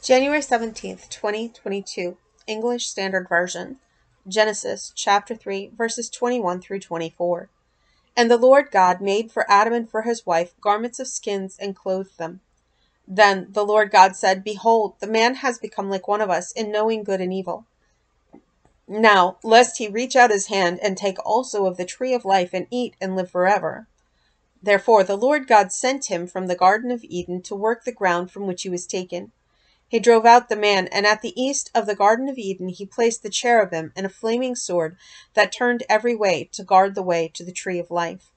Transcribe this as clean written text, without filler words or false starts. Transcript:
January 17th, 2022, English Standard Version. Genesis chapter 3, verses 21 through 24. And the Lord God made for Adam and for his wife garments of skins and clothed them. Then the Lord God said, Behold, the man has become like one of us in knowing good and evil. Now, lest he reach out his hand and take also of the tree of life and eat and live forever. Therefore the Lord God sent him from the Garden of Eden to work the ground from which he was taken. He drove out the man, and at the east of the Garden of Eden he placed the cherubim and a flaming sword that turned every way to guard the way to the tree of life.